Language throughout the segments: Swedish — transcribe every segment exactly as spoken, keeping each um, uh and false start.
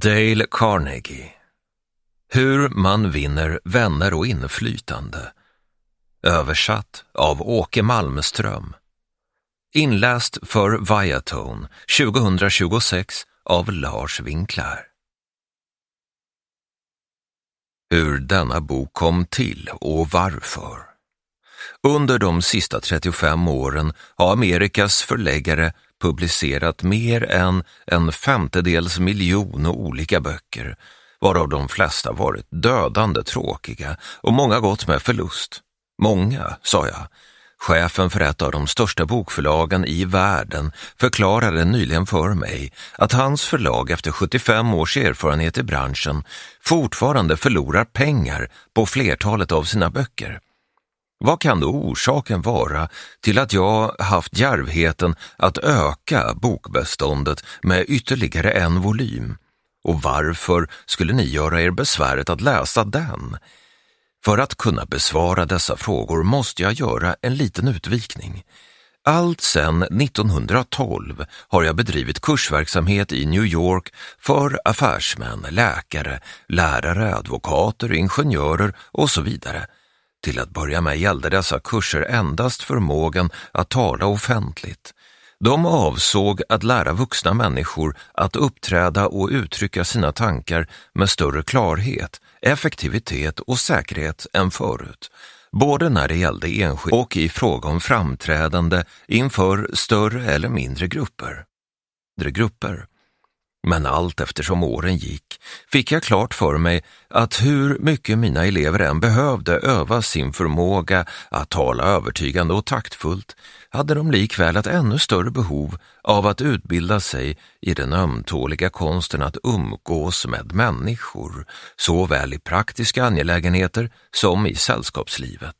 Dale Carnegie. Hur man vinner vänner och inflytande. Översatt av Åke Malmström. Inläst för Viatone tjugohundratjugosex av Lars Winkler. Hur denna bok kom till och varför. Under de sista trettiofem åren har Amerikas förläggare publicerat mer än en femtedels miljon olika böcker, varav de flesta varit dödande tråkiga och många gått med förlust. Många, sa jag. Chefen för ett av de största bokförlagen i världen förklarade nyligen för mig att hans förlag efter sjuttiofem års erfarenhet i branschen fortfarande förlorar pengar på flertalet av sina böcker. Vad kan då orsaken vara till att jag haft djärvheten att öka bokbeståndet med ytterligare en volym? Och varför skulle ni göra er besväret att läsa den? För att kunna besvara dessa frågor måste jag göra en liten utvikning. Allt sedan nittonhundratolv har jag bedrivit kursverksamhet i New York för affärsmän, läkare, lärare, advokater, ingenjörer och så vidare. Till att börja med gällde dessa kurser endast förmågan att tala offentligt. De avsåg att lära vuxna människor att uppträda och uttrycka sina tankar med större klarhet, effektivitet och säkerhet än förut. Både när det gällde enskild och i fråga om framträdande inför större eller mindre grupper. grupper. Men allt eftersom åren gick fick jag klart för mig att hur mycket mina elever än behövde öva sin förmåga att tala övertygande och taktfullt hade de likväl ett ännu större behov av att utbilda sig i den ömtåliga konsten att umgås med människor, såväl i praktiska angelägenheter som i sällskapslivet.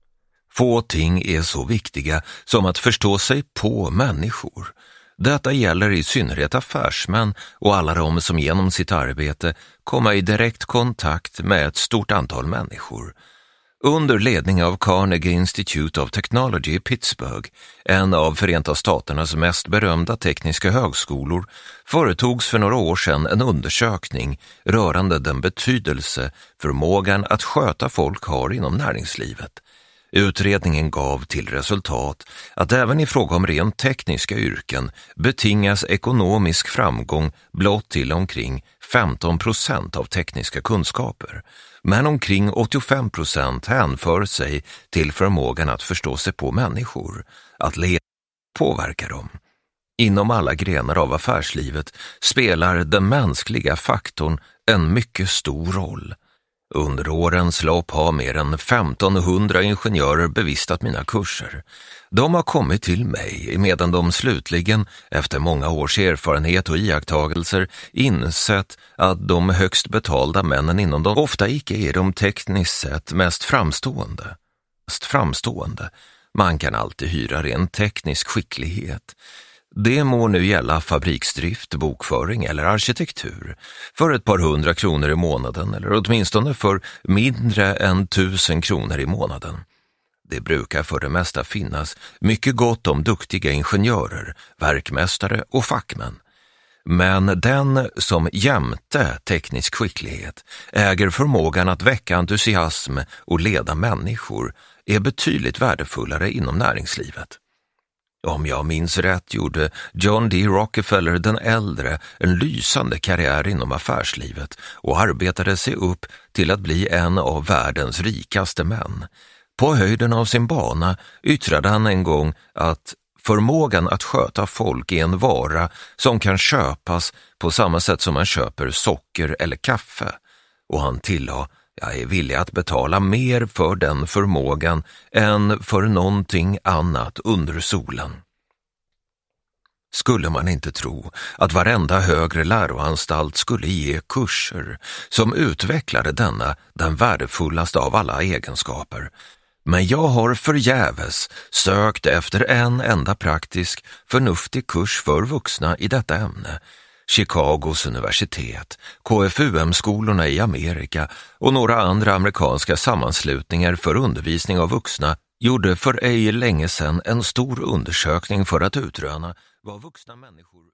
Få ting är så viktiga som att förstå sig på människor. Detta gäller i synnerhet affärsmän och alla de som genom sitt arbete kommer i direkt kontakt med ett stort antal människor. Under ledning av Carnegie Institute of Technology i Pittsburgh, en av Förenta Staternas mest berömda tekniska högskolor, företogs för några år sedan en undersökning rörande den betydelse förmågan att sköta folk har inom näringslivet. Utredningen gav till resultat att även i fråga om rent tekniska yrken betingas ekonomisk framgång blott till omkring femton procent av tekniska kunskaper, men omkring åttiofem procent hänför sig till förmågan att förstå sig på människor, att leda och påverka dem. Inom alla grenar av affärslivet spelar den mänskliga faktorn en mycket stor roll. Under årens lopp har mer än femtonhundra ingenjörer bevistat mina kurser. De har kommit till mig medan de slutligen, efter många års erfarenhet och iakttagelser, insett att de högst betalda männen inom dem ofta icke är de tekniskt sett mest framstående. Mest framstående. Man kan alltid hyra ren teknisk skicklighet. Det må nu gälla fabriksdrift, bokföring eller arkitektur för ett par hundra kronor i månaden eller åtminstone för mindre än tusen kronor i månaden. Det brukar för det mesta finnas mycket gott om duktiga ingenjörer, verkmästare och fackmän. Men den som jämte teknisk skicklighet äger förmågan att väcka entusiasm och leda människor är betydligt värdefullare inom näringslivet. Om jag minns rätt gjorde John D. Rockefeller den äldre en lysande karriär inom affärslivet och arbetade sig upp till att bli en av världens rikaste män. På höjden av sin bana yttrade han en gång att förmågan att sköta folk är en vara som kan köpas på samma sätt som man köper socker eller kaffe. Och han tillade: jag är villig att betala mer för den förmågan än för någonting annat under solen. Skulle man inte tro att varenda högre läroanstalt skulle ge kurser som utvecklade denna, den värdefullaste av alla egenskaper. Men jag har förgäves sökt efter en enda praktisk, förnuftig kurs för vuxna i detta ämne. Chicagos universitet, K F U M-skolorna i Amerika och några andra amerikanska sammanslutningar för undervisning av vuxna gjorde för ej länge sedan en stor undersökning för att utröna vad vuxna människor